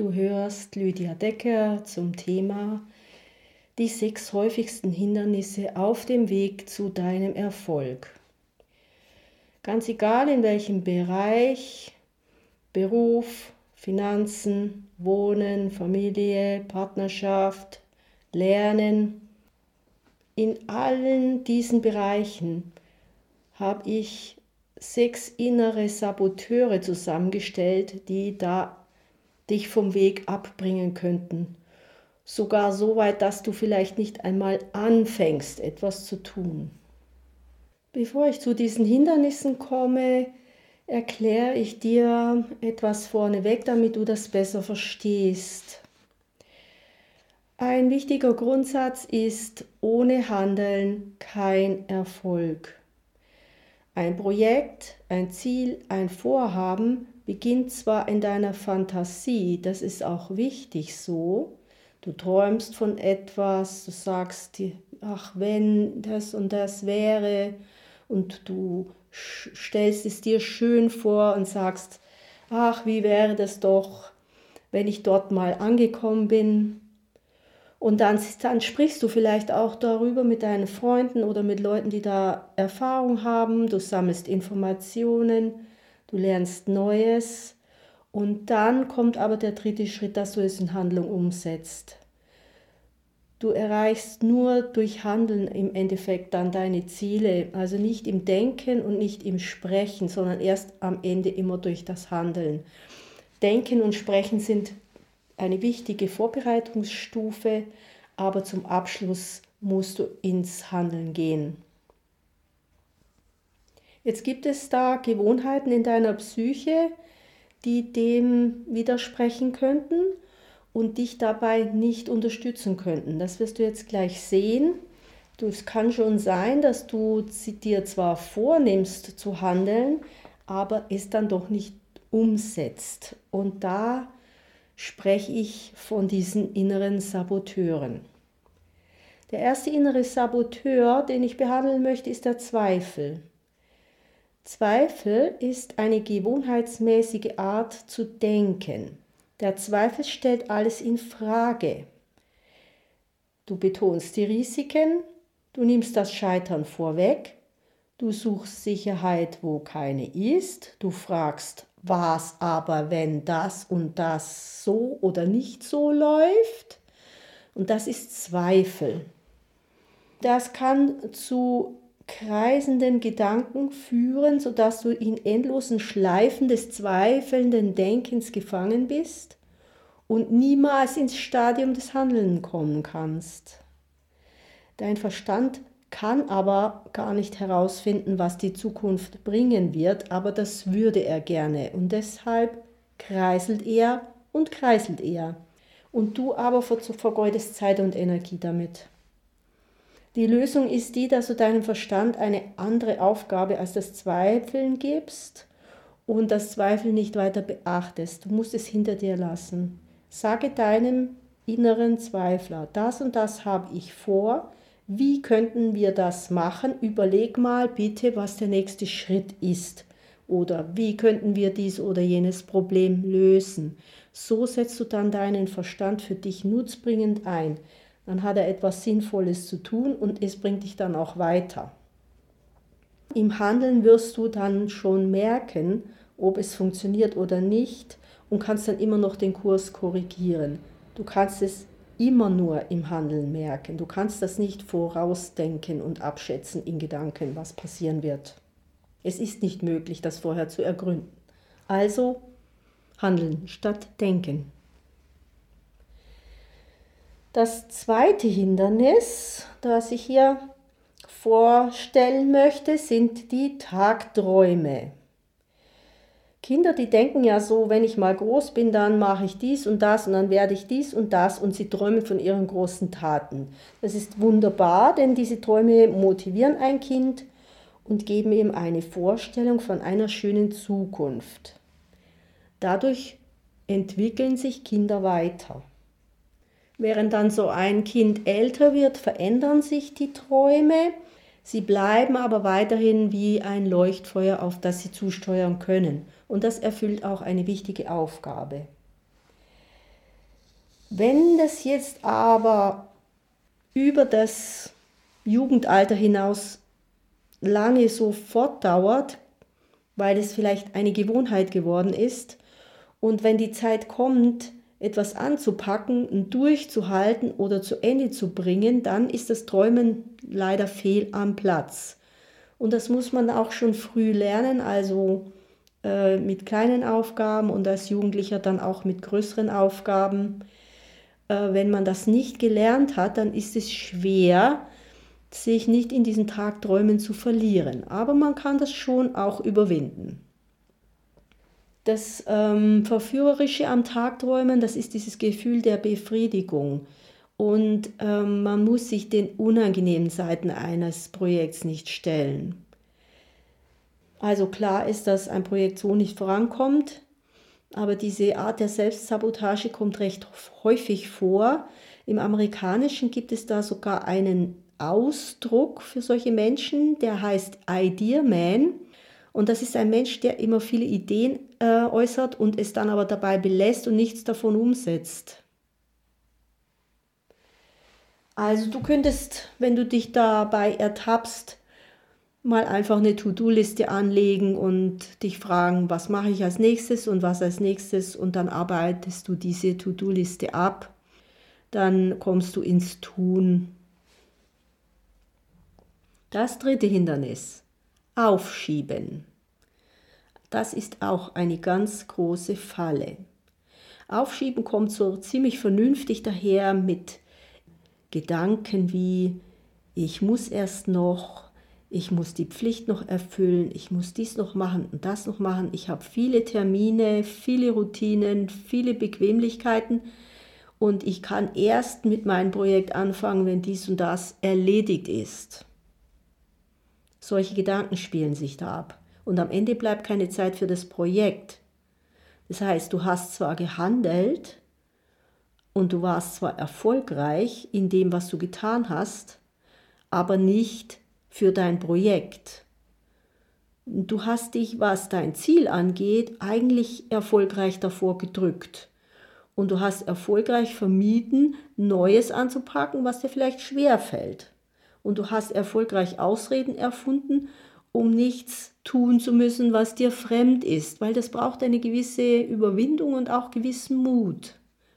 Du hörst Lydia Decker zum Thema die 6 häufigsten Hindernisse auf dem Weg zu deinem Erfolg. Ganz egal in welchem Bereich, Beruf, Finanzen, Wohnen, Familie, Partnerschaft, Lernen, in allen diesen Bereichen habe ich 6 innere Saboteure zusammengestellt, die dich vom Weg abbringen könnten. Sogar so weit, dass du vielleicht nicht einmal anfängst, etwas zu tun. Bevor ich zu diesen Hindernissen komme, erkläre ich dir etwas vorneweg, damit du das besser verstehst. Ein wichtiger Grundsatz ist: ohne Handeln kein Erfolg. Ein Projekt, ein Ziel, ein Vorhaben beginnt zwar in deiner Fantasie, das ist auch wichtig so. Du träumst von etwas, du sagst dir, ach, wenn das und das wäre, und du stellst es dir schön vor und sagst, ach, wie wäre das doch, wenn ich dort mal angekommen bin. Und dann sprichst du vielleicht auch darüber mit deinen Freunden oder mit Leuten, die da Erfahrung haben. Du sammelst Informationen, du lernst Neues. Und dann kommt aber der 3. Schritt, dass du es in Handlung umsetzt. Du erreichst nur durch Handeln im Endeffekt dann deine Ziele. Also nicht im Denken und nicht im Sprechen, sondern erst am Ende immer durch das Handeln. Denken und Sprechen sind eine wichtige Vorbereitungsstufe, aber zum Abschluss musst du ins Handeln gehen. Jetzt gibt es da Gewohnheiten in deiner Psyche, die dem widersprechen könnten und dich dabei nicht unterstützen könnten. Das wirst du jetzt gleich sehen. Es kann schon sein, dass du dir zwar vornimmst zu handeln, aber es dann doch nicht umsetzt. Und da spreche ich von diesen inneren Saboteuren. Der erste innere Saboteur, den ich behandeln möchte, ist der Zweifel. Zweifel ist eine gewohnheitsmäßige Art zu denken. Der Zweifel stellt alles in Frage. Du betonst die Risiken, du nimmst das Scheitern vorweg, du suchst Sicherheit, wo keine ist, du fragst, was aber, wenn das und das so oder nicht so läuft? Und das ist Zweifel. Das kann zu kreisenden Gedanken führen, sodass du in endlosen Schleifen des zweifelnden Denkens gefangen bist und niemals ins Stadium des Handelns kommen kannst. Dein Verstand kann aber gar nicht herausfinden, was die Zukunft bringen wird, aber das würde er gerne und deshalb kreiselt er und kreiselt er. Und du aber vergeudest Zeit und Energie damit. Die Lösung ist die, dass du deinem Verstand eine andere Aufgabe als das Zweifeln gibst und das Zweifeln nicht weiter beachtest. Du musst es hinter dir lassen. Sage deinem inneren Zweifler, das und das habe ich vor. Wie könnten wir das machen? Überleg mal bitte, was der nächste Schritt ist. Oder wie könnten wir dies oder jenes Problem lösen? So setzt du dann deinen Verstand für dich nutzbringend ein. Dann hat er etwas Sinnvolles zu tun und es bringt dich dann auch weiter. Im Handeln wirst du dann schon merken, ob es funktioniert oder nicht und kannst dann immer noch den Kurs korrigieren. Du kannst es immer nur im Handeln merken. Du kannst das nicht vorausdenken und abschätzen in Gedanken, was passieren wird. Es ist nicht möglich, das vorher zu ergründen. Also handeln statt denken. Das zweite Hindernis, das ich hier vorstellen möchte, sind die Tagträume. Kinder, die denken ja so, wenn ich mal groß bin, dann mache ich dies und das und dann werde ich dies und das und sie träumen von ihren großen Taten. Das ist wunderbar, denn diese Träume motivieren ein Kind und geben ihm eine Vorstellung von einer schönen Zukunft. Dadurch entwickeln sich Kinder weiter. Während dann so ein Kind älter wird, verändern sich die Träume. Sie bleiben aber weiterhin wie ein Leuchtfeuer, auf das sie zusteuern können. Und das erfüllt auch eine wichtige Aufgabe. Wenn das jetzt aber über das Jugendalter hinaus lange so fortdauert, weil es vielleicht eine Gewohnheit geworden ist, und wenn die Zeit kommt, etwas anzupacken und durchzuhalten oder zu Ende zu bringen, dann ist das Träumen leider fehl am Platz. Und das muss man auch schon früh lernen, also mit kleinen Aufgaben und als Jugendlicher dann auch mit größeren Aufgaben. Wenn man das nicht gelernt hat, dann ist es schwer, sich nicht in diesen Tagträumen zu verlieren. Aber man kann das schon auch überwinden. Das Verführerische am Tagträumen, das ist dieses Gefühl der Befriedigung. Und man muss sich den unangenehmen Seiten eines Projekts nicht stellen. Also klar ist, dass ein Projekt so nicht vorankommt, aber diese Art der Selbstsabotage kommt recht häufig vor. Im Amerikanischen gibt es da sogar einen Ausdruck für solche Menschen, der heißt Idea Man. Und das ist ein Mensch, der immer viele Ideen äußert und es dann aber dabei belässt und nichts davon umsetzt. Also du könntest, wenn du dich dabei ertappst, mal einfach eine To-Do-Liste anlegen und dich fragen, was mache ich als nächstes und was als nächstes, und dann arbeitest du diese To-Do-Liste ab. Dann kommst du ins Tun. Das dritte Hindernis: Aufschieben. Das ist auch eine ganz große Falle. Aufschieben kommt so ziemlich vernünftig daher mit Gedanken wie: ich muss erst noch, ich muss die Pflicht noch erfüllen, ich muss dies noch machen und das noch machen, ich habe viele Termine, viele Routinen, viele Bequemlichkeiten und ich kann erst mit meinem Projekt anfangen, wenn dies und das erledigt ist. Solche Gedanken spielen sich da ab und am Ende bleibt keine Zeit für das Projekt. Das heißt, du hast zwar gehandelt und du warst zwar erfolgreich in dem, was du getan hast, aber nicht für dein Projekt. Du hast dich, was dein Ziel angeht, eigentlich erfolgreich davor gedrückt. Und du hast erfolgreich vermieden, Neues anzupacken, was dir vielleicht schwer fällt. Und du hast erfolgreich Ausreden erfunden, um nichts tun zu müssen, was dir fremd ist, weil das braucht eine gewisse Überwindung und auch gewissen Mut.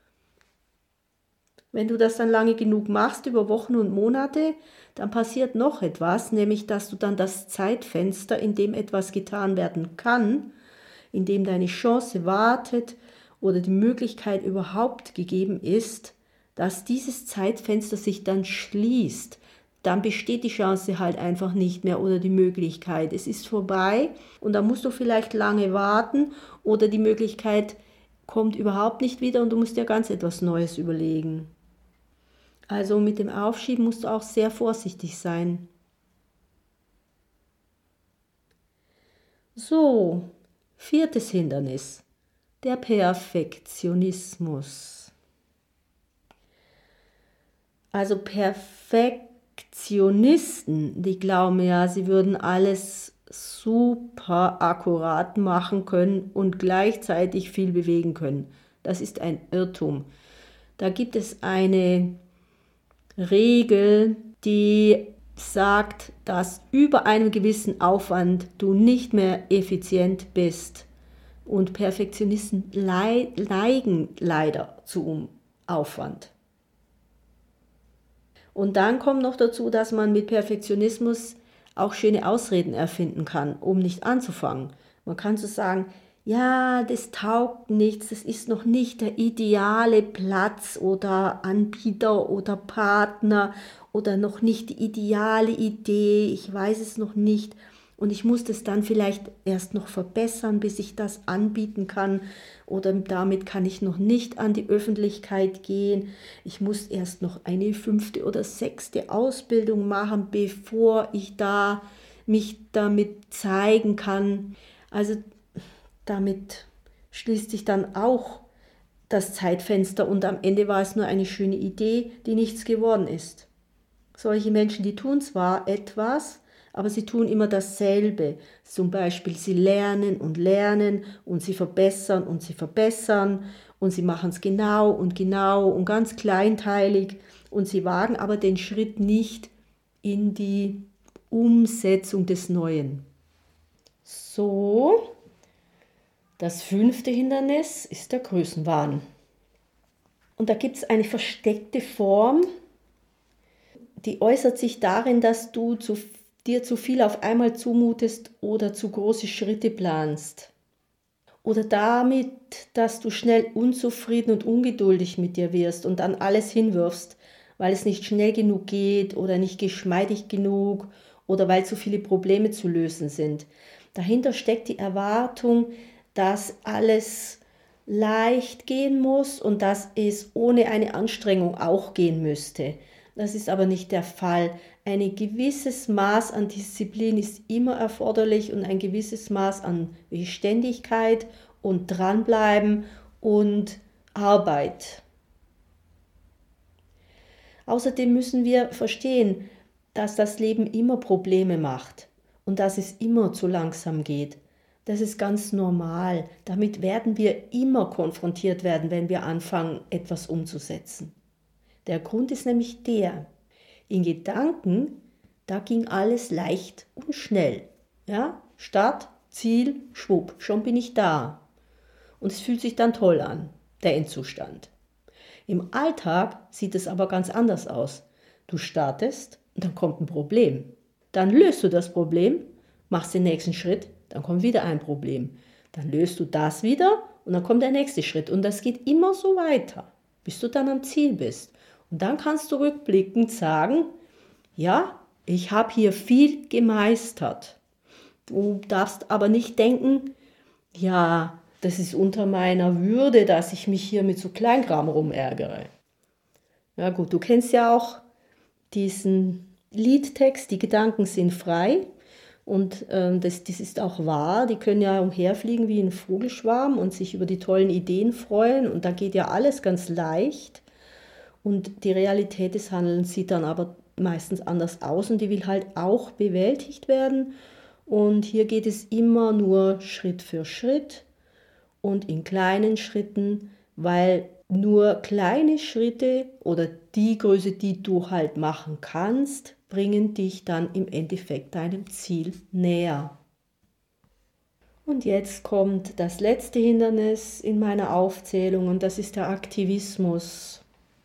Wenn du das dann lange genug machst, über Wochen und Monate, dann passiert noch etwas, nämlich dass du dann das Zeitfenster, in dem etwas getan werden kann, in dem deine Chance wartet oder die Möglichkeit überhaupt gegeben ist, dass dieses Zeitfenster sich dann schließt. Dann besteht die Chance halt einfach nicht mehr oder die Möglichkeit. Es ist vorbei und dann musst du vielleicht lange warten oder die Möglichkeit kommt überhaupt nicht wieder und du musst dir ganz etwas Neues überlegen. Also mit dem Aufschieben musst du auch sehr vorsichtig sein. So, viertes Hindernis: der Perfektionismus. Also Perfektionisten, die glauben ja, sie würden alles super akkurat machen können und gleichzeitig viel bewegen können. Das ist ein Irrtum. Da gibt es eine Regel, die sagt, dass über einem gewissen Aufwand du nicht mehr effizient bist. Und Perfektionisten neigen leider zu Aufwand. Und dann kommt noch dazu, dass man mit Perfektionismus auch schöne Ausreden erfinden kann, um nicht anzufangen. Man kann so sagen, ja, das taugt nichts, das ist noch nicht der ideale Platz oder Anbieter oder Partner oder noch nicht die ideale Idee, ich weiß es noch nicht und ich muss das dann vielleicht erst noch verbessern, bis ich das anbieten kann oder damit kann ich noch nicht an die Öffentlichkeit gehen. Ich muss erst noch eine 5. oder 6. Ausbildung machen, bevor ich da mich damit zeigen kann. Also damit schließt sich dann auch das Zeitfenster und am Ende war es nur eine schöne Idee, die nichts geworden ist. Solche Menschen, die tun zwar etwas, aber sie tun immer dasselbe. Zum Beispiel, sie lernen und sie verbessern und sie machen es genau und ganz kleinteilig und sie wagen aber den Schritt nicht in die Umsetzung des Neuen. So, das 5. Hindernis ist der Größenwahn. Und da gibt es eine versteckte Form, die äußert sich darin, dass du dir zu viel auf einmal zumutest oder zu große Schritte planst. Oder damit, dass du schnell unzufrieden und ungeduldig mit dir wirst und dann alles hinwirfst, weil es nicht schnell genug geht oder nicht geschmeidig genug oder weil zu viele Probleme zu lösen sind. Dahinter steckt die Erwartung, dass alles leicht gehen muss und dass es ohne eine Anstrengung auch gehen müsste. Das ist aber nicht der Fall. Ein gewisses Maß an Disziplin ist immer erforderlich und ein gewisses Maß an Beständigkeit und Dranbleiben und Arbeit. Außerdem müssen wir verstehen, dass das Leben immer Probleme macht und dass es immer zu langsam geht. Das ist ganz normal. Damit werden wir immer konfrontiert werden, wenn wir anfangen, etwas umzusetzen. Der Grund ist nämlich der: In Gedanken, da ging alles leicht und schnell. Ja? Start, Ziel, schwupp, schon bin ich da. Und es fühlt sich dann toll an, der Endzustand. Im Alltag sieht es aber ganz anders aus. Du startest und dann kommt ein Problem. Dann löst du das Problem, machst den nächsten Schritt, dann kommt wieder ein Problem. Dann löst du das wieder und dann kommt der nächste Schritt. Und das geht immer so weiter, bis du dann am Ziel bist. Und dann kannst du rückblickend sagen, ja, ich habe hier viel gemeistert. Du darfst aber nicht denken, ja, das ist unter meiner Würde, dass ich mich hier mit so Kleinkram rumärgere. Ja gut, du kennst ja auch diesen Liedtext, die Gedanken sind frei. Und das ist auch wahr, die können ja umherfliegen wie ein Vogelschwarm und sich über die tollen Ideen freuen. Und da geht ja alles ganz leicht. Und die Realität des Handelns sieht dann aber meistens anders aus und die will halt auch bewältigt werden. Und hier geht es immer nur Schritt für Schritt und in kleinen Schritten, weil nur kleine Schritte oder die Größe, die du halt machen kannst, bringen dich dann im Endeffekt deinem Ziel näher. Und jetzt kommt das letzte Hindernis in meiner Aufzählung und das ist der Aktivismus.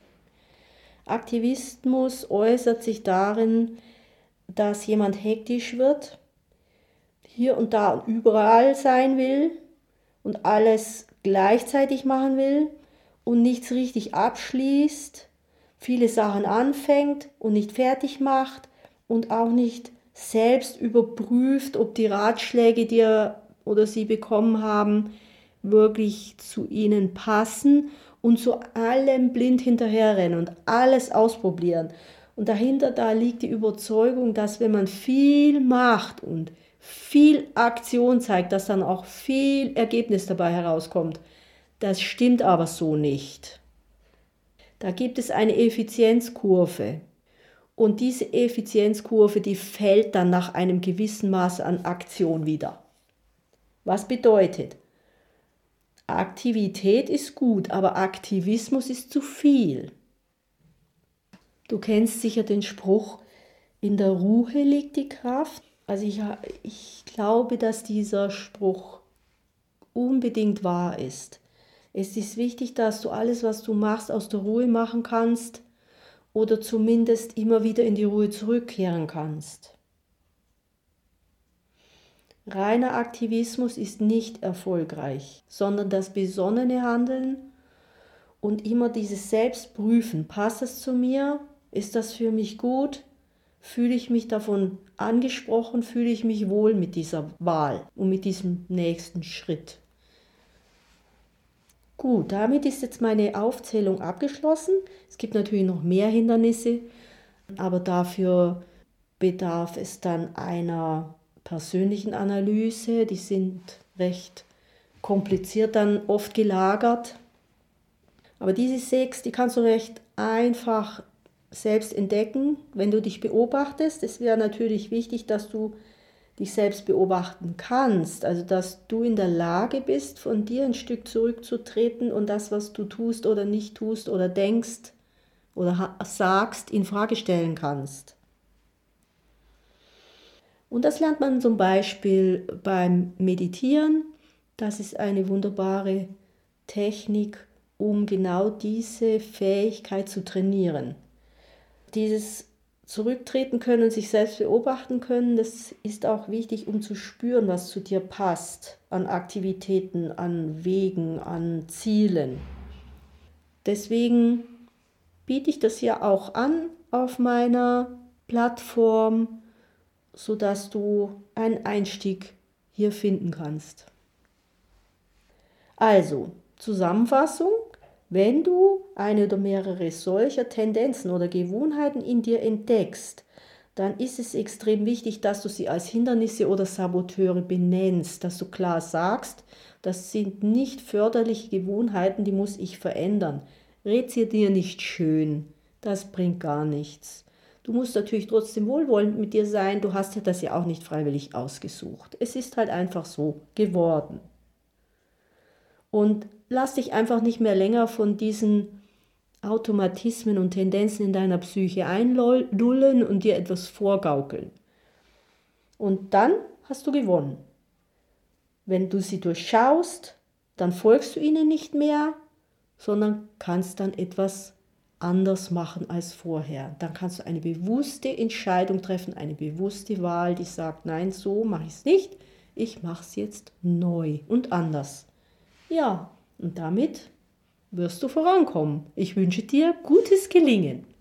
Aktivismus äußert sich darin, dass jemand hektisch wird, hier und da und überall sein will und alles gleichzeitig machen will und nichts richtig abschließt, viele Sachen anfängt und nicht fertig macht und auch nicht selbst überprüft, ob die Ratschläge, die er oder sie bekommen haben, wirklich zu ihnen passen und zu allem blind hinterherrennen und alles ausprobieren. Und dahinter, da liegt die Überzeugung, dass wenn man viel macht und viel Aktion zeigt, dass dann auch viel Ergebnis dabei herauskommt. Das stimmt aber so nicht. Da gibt es eine Effizienzkurve. Und diese Effizienzkurve, die fällt dann nach einem gewissen Maß an Aktion wieder. Was bedeutet? Aktivität ist gut, aber Aktivismus ist zu viel. Du kennst sicher den Spruch, in der Ruhe liegt die Kraft. Also ich glaube, dass dieser Spruch unbedingt wahr ist. Es ist wichtig, dass du alles, was du machst, aus der Ruhe machen kannst oder zumindest immer wieder in die Ruhe zurückkehren kannst. Reiner Aktivismus ist nicht erfolgreich, sondern das besonnene Handeln und immer dieses Selbstprüfen. Passt es zu mir? Ist das für mich gut? Fühle ich mich davon angesprochen? Fühle ich mich wohl mit dieser Wahl und mit diesem nächsten Schritt? Gut, damit ist jetzt meine Aufzählung abgeschlossen. Es gibt natürlich noch mehr Hindernisse, aber dafür bedarf es dann einer persönlichen Analyse. Die sind recht kompliziert dann oft gelagert. Aber diese 6, die kannst du recht einfach selbst entdecken, wenn du dich beobachtest. Es wäre natürlich wichtig, dass du dich selbst beobachten kannst, also dass du in der Lage bist, von dir ein Stück zurückzutreten und das, was du tust oder nicht tust oder denkst oder sagst, in Frage stellen kannst. Und das lernt man zum Beispiel beim Meditieren. Das ist eine wunderbare Technik, um genau diese Fähigkeit zu trainieren. Dieses Zurücktreten können, sich selbst beobachten können, das ist auch wichtig, um zu spüren, was zu dir passt, an Aktivitäten, an Wegen, an Zielen. Deswegen biete ich das ja auch an auf meiner Plattform, sodass du einen Einstieg hier finden kannst. Also, Zusammenfassung: Wenn du eine oder mehrere solcher Tendenzen oder Gewohnheiten in dir entdeckst, dann ist es extrem wichtig, dass du sie als Hindernisse oder Saboteure benennst, dass du klar sagst, das sind nicht förderliche Gewohnheiten, die muss ich verändern. Red sie dir nicht schön, das bringt gar nichts. Du musst natürlich trotzdem wohlwollend mit dir sein, du hast das ja auch nicht freiwillig ausgesucht. Es ist halt einfach so geworden. Und lass dich einfach nicht mehr länger von diesen Automatismen und Tendenzen in deiner Psyche einlullen und dir etwas vorgaukeln. Und dann hast du gewonnen. Wenn du sie durchschaust, dann folgst du ihnen nicht mehr, sondern kannst dann etwas anders machen als vorher. Dann kannst du eine bewusste Entscheidung treffen, eine bewusste Wahl, die sagt, nein, so mache ich es nicht, ich mache es jetzt neu und anders. Ja, und damit wirst du vorankommen. Ich wünsche dir gutes Gelingen.